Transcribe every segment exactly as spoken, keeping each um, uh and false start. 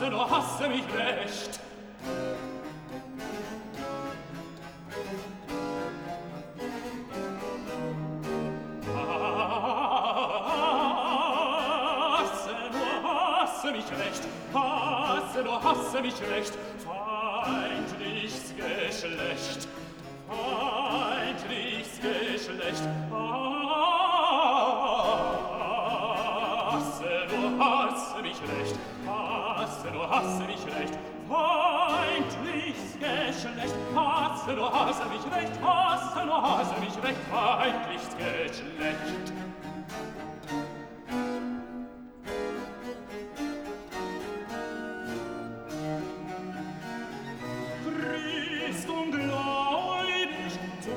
hasse, du hasse mich recht. Hasse, du hasse mich recht, hasse, du hasse mich recht, feindlichs Geschlecht, feindlichs Geschlecht, hasse, du hasse mich recht, hasse, du hasse mich recht, feindlichs Geschlecht, hasse, du hasse mich recht, hasse, du hasse mich recht, feindlichs Geschlecht. Christ und gläubig zu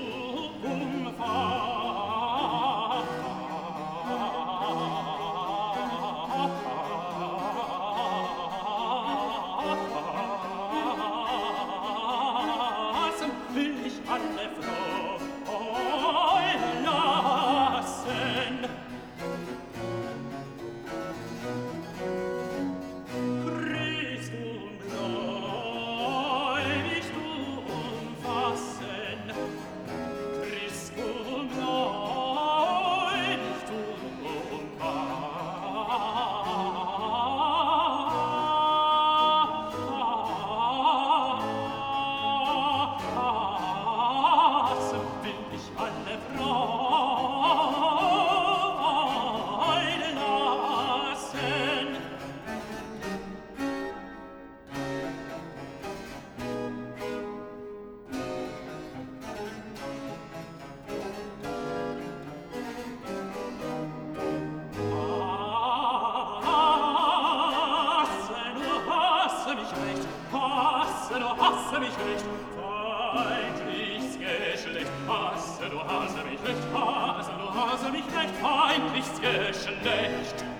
umfassen, will ich alle Freude lassen. Christ und gläubig zu umfassen, Christ und gläubig zu umfassen, will ich alle Freude lassen. Hasse, du hasse mich recht, hasse, du hasse mich recht, feindlichs Geschlecht, hasse, du hasse mich recht, hasse, du hasse mich recht, feindlichs Geschlecht.